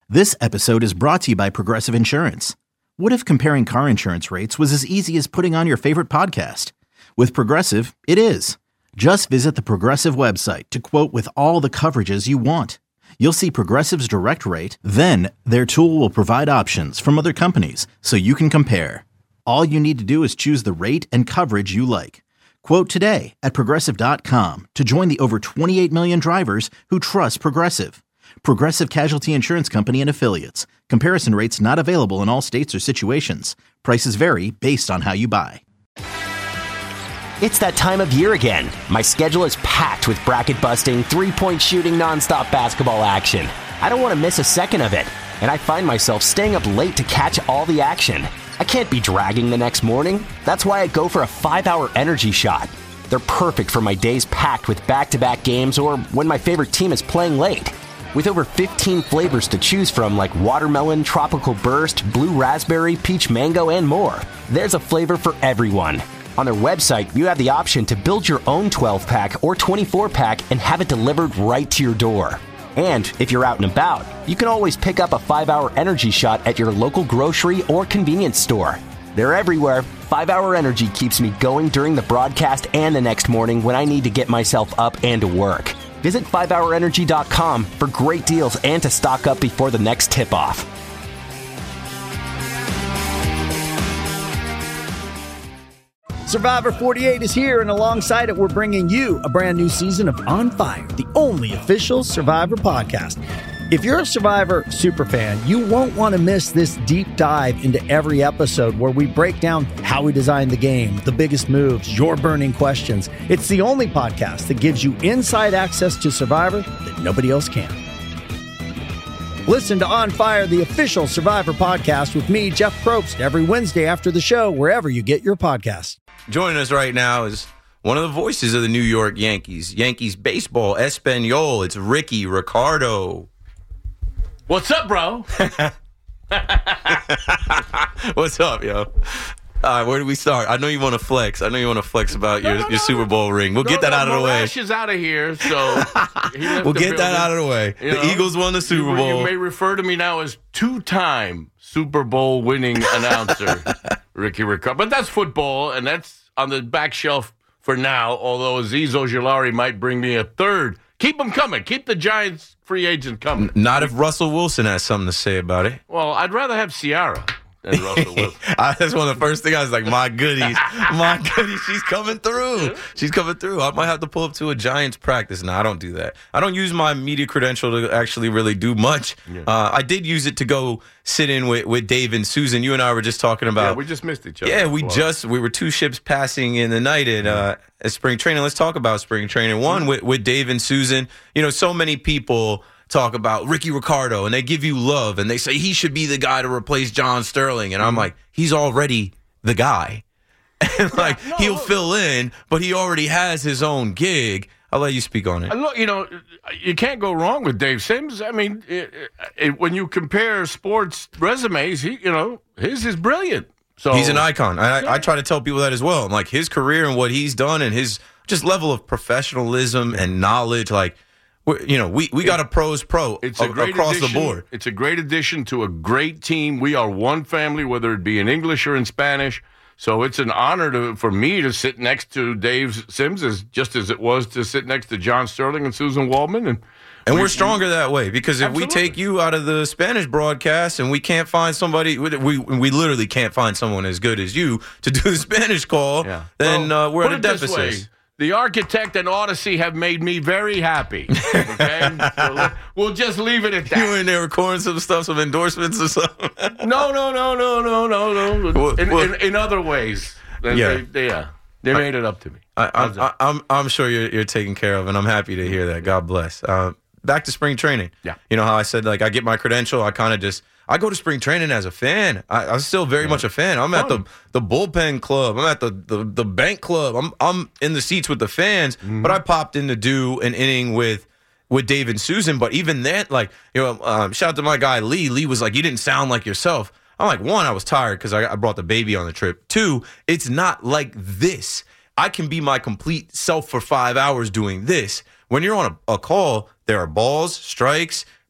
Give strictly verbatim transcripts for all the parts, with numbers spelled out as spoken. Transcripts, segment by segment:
This episode is brought to you by Progressive Insurance. What if comparing car insurance rates was as easy as putting on your favorite podcast? With Progressive, it is. Just visit the Progressive website to quote with all the coverages you want. You'll see Progressive's direct rate, then their tool will provide options from other companies so you can compare. All you need to do is choose the rate and coverage you like. Quote today at Progressive dot com to join the over twenty-eight million drivers who trust Progressive. Progressive Casualty Insurance Company and Affiliates. Comparison rates not available in all states or situations. Prices vary based on how you buy. It's that time of year again. My schedule is packed with bracket-busting, three-point shooting, nonstop basketball action. I don't want to miss a second of it, and I find myself staying up late to catch all the action. I can't be dragging the next morning. That's why I go for a five-hour energy shot. They're perfect for my days packed with back-to-back games or when my favorite team is playing late. With over fifteen flavors to choose from like watermelon, tropical burst, blue raspberry, peach mango, and more, there's a flavor for everyone. On their website, you have the option to build your own twelve-pack or twenty-four-pack and have it delivered right to your door. And if you're out and about, you can always pick up a five-hour energy shot at your local grocery or convenience store. They're everywhere. five-hour Energy keeps me going during the broadcast and the next morning when I need to get myself up and to work. Visit five hour energy dot com for great deals and to stock up before the next tip-off. Survivor forty-eight is here, and alongside it, we're bringing you a brand new season of On Fire, the only official Survivor podcast. If you're a Survivor superfan, you won't want to miss this deep dive into every episode where we break down how we designed the game, the biggest moves, your burning questions. It's the only podcast that gives you inside access to Survivor that nobody else can. Listen to On Fire, the official Survivor podcast with me, Jeff Probst, every Wednesday after the show, wherever you get your podcasts. Joining us right now is one of the voices of the New York Yankees, Yankees baseball, Espanol. It's Ricky Ricardo. What's up, bro? What's up, yo? All right, where do we start? I know you want to flex. I know you want to flex about no, your, no, your no, Super Bowl ring. We'll no, get that no, out of the way. Morash is out of here, so we'll get that out of the way. You the know, Eagles won the Super Bowl. You, you may refer to me now as two-time Super Bowl winning announcer, Ricky Ricardo. But that's football, and that's on the back shelf for now, although Azeez Ojulari might bring me a third. Keep them coming. Keep the Giants free agent coming. Not if Russell Wilson has something to say about it. Well, I'd rather have Ciara than Russell Wilson. I, that's one of the first things I was like, my goodies. My goodies. She's coming through. She's coming through. I might have to pull up to a Giants practice. No, I don't do that. I don't use my media credential to actually really do much. Yeah. Uh, I did use it to go sit in with, with Dave and Susan. You and I were just talking about. Yeah, we just missed each other. Yeah, we just, we were two ships passing in the night at, uh, at spring training. Let's talk about spring training. One, mm-hmm. with, with Dave and Susan. You know, so many people talk about Ricky Ricardo, and they give you love, and they say he should be the guy to replace John Sterling. And I'm like, he's already the guy. And like, yeah, no, he'll look, fill in, but he already has his own gig. I'll let you speak on it. Look, you know, you can't go wrong with Dave Sims. I mean, it, it, when you compare sports resumes, he, you know, his is brilliant. So he's an icon. I, yeah. I try to tell people that as well. I'm like, his career and what he's done and his just level of professionalism and knowledge, like, you know, we, we got a pro's pro it's a a, great across addition, the board. It's a great addition to a great team. We are one family, whether it be in English or in Spanish. So it's an honor to, for me to sit next to Dave Sims, as, just as it was to sit next to John Sterling and Susan Waldman. And, and we, we're stronger that way because if absolutely. we take you out of the Spanish broadcast and we can't find somebody, we we literally can't find someone as good as you to do the Spanish call, yeah. then well, uh, we're at a deficit. The architect and Odyssey have made me very happy. Okay, so we'll just leave it at that. You in there recording some stuff, some endorsements or something? No, no, no, no, no, no, no. Well, in, well, in, in other ways, they, yeah, they, yeah, they made it up to me. I, I, I, I'm I'm sure you're you're taken care of, and I'm happy to hear that. God bless. Uh, back to spring training. Yeah, you know how I said like I get my credential. I kind of just. I go to spring training as a fan. I, I'm still very yeah. much a fan. I'm Fun. at the, the bullpen club. I'm at the, the, the bank club. I'm I'm in the seats with the fans. Mm-hmm. But I popped in to do an inning with with Dave and Susan. But even that, like, you know, um, shout out to my guy Lee. Lee was like, you didn't sound like yourself. I'm like, one, I was tired because I, I brought the baby on the trip. Two, it's not like this. I can be my complete self for five hours doing this. When you're on a, a call, there are balls, strikes,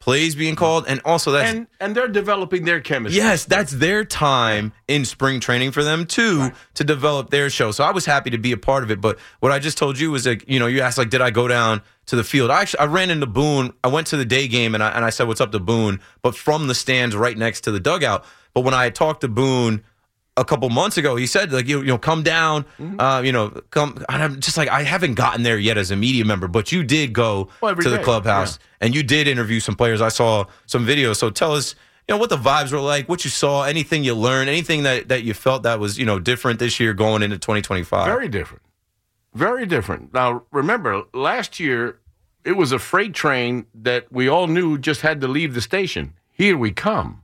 plays being called, and also that's and and they're developing their chemistry. Yes, that's their time in spring training for them too, right, to develop their show. So I was happy to be a part of it. But what I just told you was like, you know, you asked like, did I go down to the field? I actually I ran into Boone. I went to the day game and I and I said, what's up to Boone? But from the stands right next to the dugout. But when I had talked to Boone a couple months ago, he said, like, you, you know, come down, mm-hmm. uh, you know, come. And I'm just like, I haven't gotten there yet as a media member, but you did go well, to the day. clubhouse yeah. and you did interview some players. I saw some videos. So tell us, you know, what the vibes were like, what you saw, anything you learned, anything that, that you felt that was, you know, different this year going into twenty twenty-five. Very different. Very different. Now, remember, last year, it was a freight train that we all knew just had to leave the station. Here we come.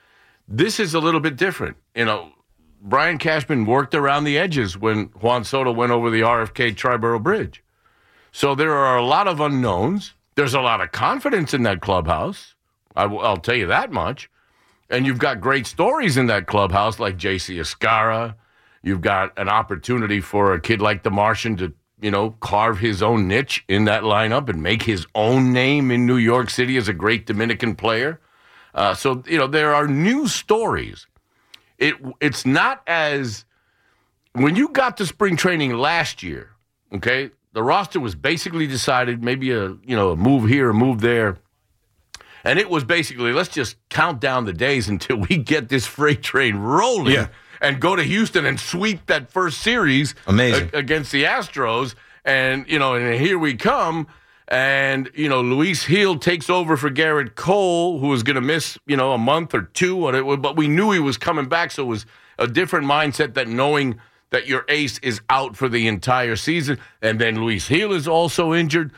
This is a little bit different. You know, Brian Cashman worked around the edges when Juan Soto went over the R F K Triborough Bridge. So there are a lot of unknowns. There's a lot of confidence in that clubhouse. I w- I'll tell you that much. And you've got great stories in that clubhouse like J C Escara. You've got an opportunity for a kid like the Martian to, you know, carve his own niche in that lineup and make his own name in New York City as a great Dominican player. Uh, so, you know, there are new stories. It It's not as – when you got to spring training last year, okay, the roster was basically decided, maybe a, you know, a move here, a move there. And it was basically, let's just count down the days until we get this freight train rolling yeah. and go to Houston and sweep that first series Amazing. A- against the Astros. And, you know, and here we come. And, you know, Luis Gil takes over for Garrett Cole, who was going to miss, you know, a month or two. But we knew he was coming back, so it was a different mindset than knowing that your ace is out for the entire season. And then Luis Gil is also injured.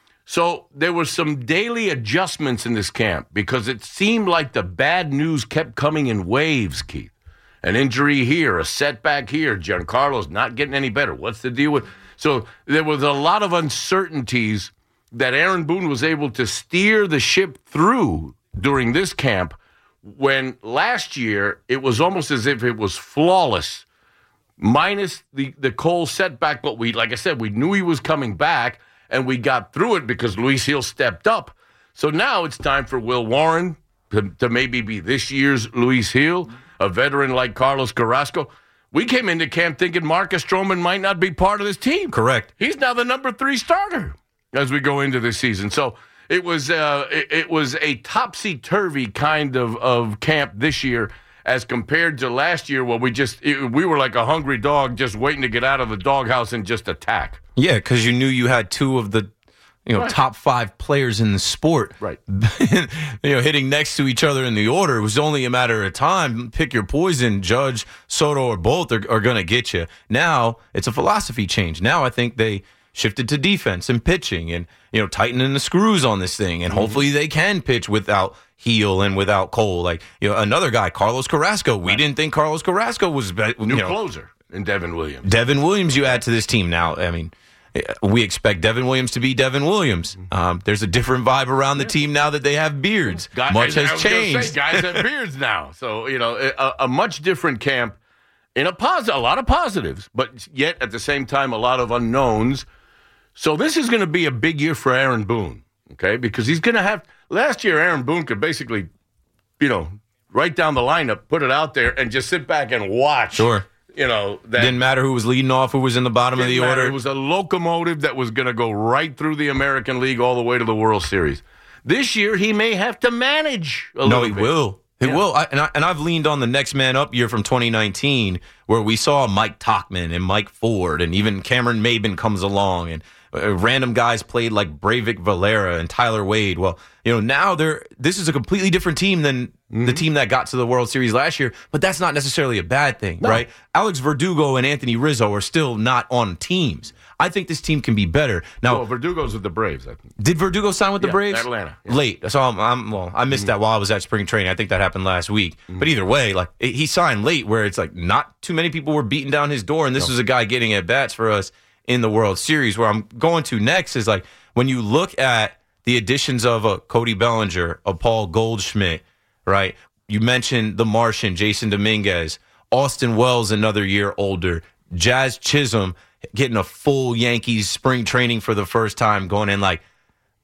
So there were some daily adjustments in this camp because it seemed like the bad news kept coming in waves, Keith. An injury here, a setback here. Giancarlo's not getting any better. What's the deal with? So there was a lot of uncertainties that Aaron Boone was able to steer the ship through during this camp, when last year it was almost as if it was flawless, minus the, the Cole setback. But we, like I said, we knew he was coming back, and we got through it because Luis Gil stepped up. So now it's time for Will Warren to, to maybe be this year's Luis Gil, a veteran like Carlos Carrasco. We came into camp thinking Marcus Stroman might not be part of this team. Correct. He's now the number three starter as we go into this season. So it was uh, it, it was a topsy-turvy kind of, of camp this year as compared to last year where we just it, we were like a hungry dog just waiting to get out of the doghouse and just attack. Yeah, because you knew you had two of the you know right. top five players in the sport, right? you know, hitting next to each other in the order. It was only a matter of time. Pick your poison. Judge, Soto, or both are, are going to get you. Now it's a philosophy change. Now I think they shifted to defense and pitching and, you know, tightening the screws on this thing. And mm-hmm. hopefully they can pitch without Gil and without Cole. Like, you know, another guy, Carlos Carrasco. We right. didn't think Carlos Carrasco was you new know, closer in Devin Williams. Devin Williams you add to this team now. I mean, we expect Devin Williams to be Devin Williams. Um, there's a different vibe around the team now that they have beards. Guys, much has changed. Say, guys have beards now. So, you know, a, a much different camp in a, posi- a lot of positives, but yet at the same time, a lot of unknowns. So this is going to be a big year for Aaron Boone, okay? Because he's going to have – last year, Aaron Boone could basically, you know, write down the lineup, put it out there, and just sit back and watch. Sure. You know, that didn't matter who was leading off, who was in the bottom of the matter. order. It was a locomotive that was going to go right through the American League all the way to the World Series. This year, he may have to manage a no, little he bit. will. He yeah. will. I, and, I, and I've leaned on the next man up year from twenty nineteen where we saw Mike Tauchman and Mike Ford and even Cameron Maben comes along and uh, random guys played like Breivik Valera and Tyler Wade. Well, you know, now they're this is a completely different team than mm-hmm. the team that got to the World Series last year, but that's not necessarily a bad thing, no. right? Alex Verdugo and Anthony Rizzo are still not on teams. I think this team can be better. Now, well, Verdugo's with the Braves, I think. Did Verdugo sign with the yeah, Braves? Atlanta. Yeah. Late. So I'm, I'm well, I missed mm-hmm. that while I was at spring training. I think that happened last week. Mm-hmm. But either way, like he signed late where it's like not too many people were beating down his door, and this no. was a guy getting at bats for us in the World Series. Where I'm going to next is like when you look at the additions of a Cody Bellinger, a Paul Goldschmidt, right? You mentioned the Martian, Jason Dominguez, Austin Wells another year older, Jazz Chisholm getting a full Yankees spring training for the first time, going in like,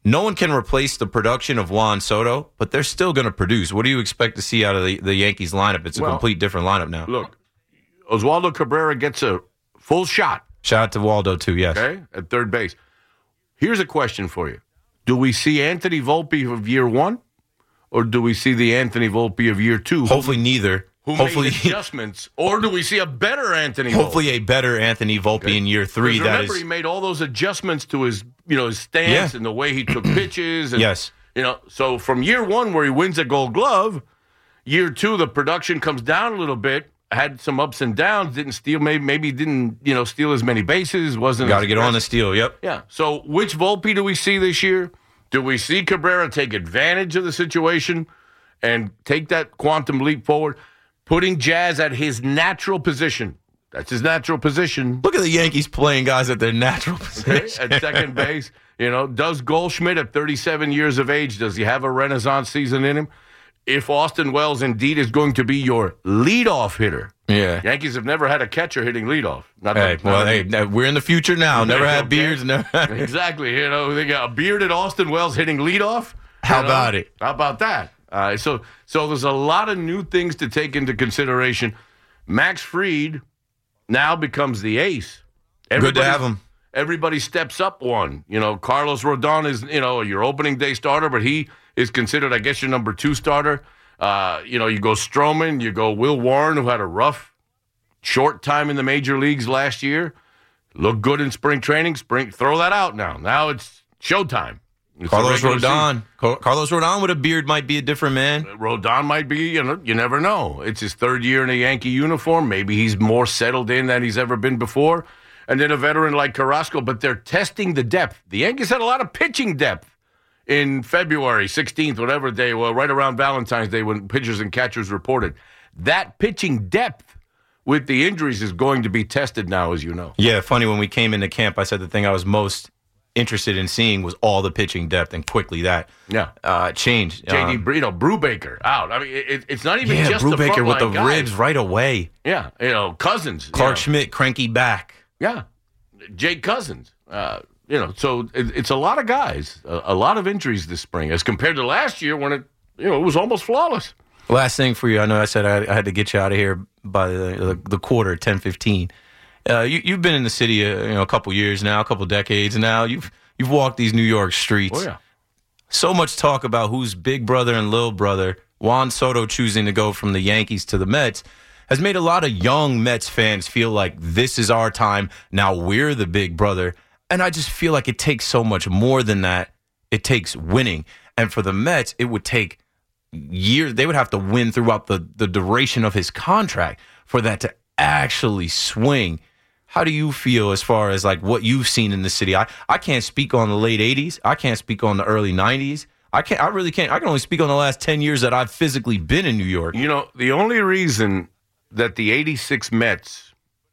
no one can replace the production of Juan Soto, but they're still going to produce. What do you expect to see out of the, the Yankees lineup? It's a well, complete different lineup now. Look, Oswaldo Cabrera gets a full shot. Shout out to Waldo, too, yes. Okay, at third base. Here's a question for you. Do we see Anthony Volpe of year one, or do we see the Anthony Volpe of year two? Hopefully neither. Who hopefully, made adjustments, or do we see a better Anthony Volpe? Hopefully a better Anthony Volpe Okay. in year three. That remember, is, he made all those adjustments to his, you know, his stance Yeah. and the way he took pitches. And, Yes. You know, so from year one where he wins a Gold Glove, year two the production comes down a little bit. Had some ups and downs. Didn't steal. Maybe maybe didn't you know steal as many bases. Wasn't got to as get on the aggressive. steal. Yep. Yeah. So which Volpe do we see this year? Do we see Cabrera take advantage of the situation and take that quantum leap forward, putting Jazz at his natural position? That's his natural position. Look at the Yankees playing guys at their natural Okay, position. at second base. You know, does Goldschmidt at thirty-seven years of age, does he have a renaissance season in him? If Austin Wells indeed is going to be your leadoff hitter, Yeah. Yankees have never had a catcher hitting leadoff. Not Hey, that- well, not hey, that- we're in the future now. Never had Okay. beards. Never. Exactly. You know, they got a bearded Austin Wells hitting leadoff. How You know? about it? How about that? Uh, so, so there's a lot of new things to take into consideration. Max Fried now becomes the ace. Good to Everybody- have him. Everybody steps up one. You know, Carlos Rodon is, you know, your opening day starter, but he is considered, I guess, your number two starter. Uh, you know, you go Stroman, you go Will Warren, who had a rough, short time in the major leagues last year. Looked good in spring training. Spring, throw that out now. Now it's showtime. It's Carlos the regular Rodon. Car- Carlos Rodon with a beard might be a different man. season. Rodon might be, you know, you never know. It's his third year in a Yankee uniform. Maybe he's more settled in than he's ever been before. And then a veteran like Carrasco, but they're testing the depth. The Yankees had a lot of pitching depth in February sixteenth, whatever day, well, right around Valentine's Day when pitchers and catchers reported. That pitching depth with the injuries is going to be tested now, as you know. Yeah, funny, when we came into camp, I said the thing I was most interested in seeing was all the pitching depth, and quickly that Yeah. uh, changed. J D, Um, you know, Brubaker out. I mean, it, it's not even yeah, just the Brubaker with the frontline guys. ribs right away. Yeah, you know, Cousins. Clark you know. Schmidt, cranky back. Yeah, Jake Cousins. Uh, you know, so it, it's a lot of guys, a, a lot of injuries this spring as compared to last year when it, you know, it was almost flawless. Last thing for you, I know I said I, I had to get you out of here by the, the, the quarter, ten fifteen. Uh, you, you've been in the city, uh, you know, a couple years now, a couple decades now. You've you've walked these New York streets. Oh yeah, So much talk about who's big brother and little brother. Juan Soto choosing to go from the Yankees to the Mets has made a lot of young Mets fans feel like this is our time. Now we're the big brother. And I just feel like it takes so much more than that. It takes winning. And for the Mets, it would take years. They would have to win throughout the, the duration of his contract for that to actually swing. How do you feel as far as like what you've seen in the city? I, I can't speak on the late eighties. I can't speak on the early nineties. I can't. I really can't. I can only speak on the last ten years that I've physically been in New York. you know, the only reason that the eighty-six Mets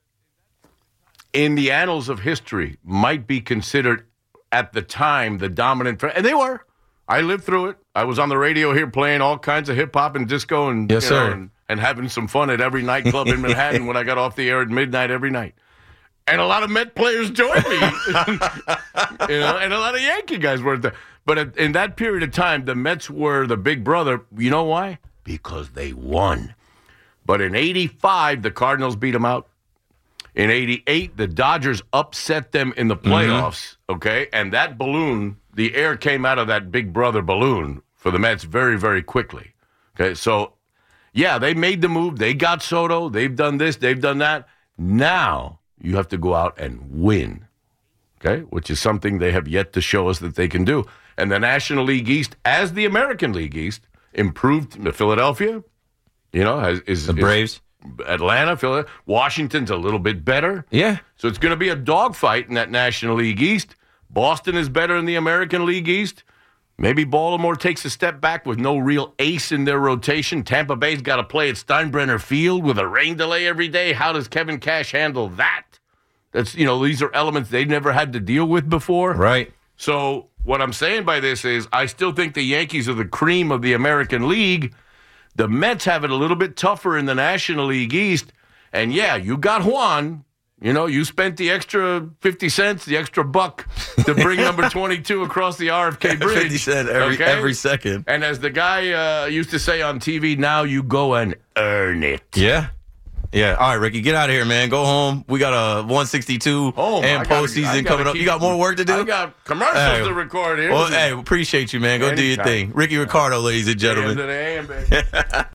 in the annals of history might be considered at the time the dominant, and they were. I lived through it. I was on the radio here playing all kinds of hip hop and disco and, Yes, you know, sir. and and having some fun at every nightclub in Manhattan when I got off the air at midnight every night. And a lot of Met players joined me, you know, and a lot of Yankee guys were there. But at, in that period of time, the Mets were the big brother. You know why? Because they won. But in eighty-five, the Cardinals beat them out. In eighty-eight, the Dodgers upset them in the playoffs, okay? And that balloon, the air came out of that big brother balloon for the Mets very, very quickly. Okay, so, yeah, they made the move. They got Soto. They've done this. They've done that. Now you have to go out and win, okay, which is something they have yet to show us that they can do. And the National League East, as the American League East, improved. Philadelphia, you know, has, is The Braves. Is, Atlanta, Philadelphia, Washington's a little bit better. Yeah. So it's going to be a dogfight in that National League East. Boston is better in the American League East. Maybe Baltimore takes a step back with no real ace in their rotation. Tampa Bay's got to play at Steinbrenner Field with a rain delay every day. How does Kevin Cash handle that? That's, you know, these are elements they've never had to deal with before. Right. So what I'm saying by this is I still think the Yankees are the cream of the American League. The Mets have it a little bit tougher in the National League East. And, yeah, you got Juan. You know, you spent the extra fifty cents, the extra buck to bring number twenty-two across the R F K Bridge. fifty cents every, okay? every second. And as the guy uh, used to say on T V, now you go and earn it. Yeah. Yeah. All right, Ricky, get out of here, man. Go home. We got a one sixty-two Oh, and postseason coming up. Keep, you got more work to do? I got commercials hey, to record here. Well, hey, appreciate you, man. Go Anytime. do your thing. Ricky Ricardo, ladies and gentlemen. A M to the A M, baby.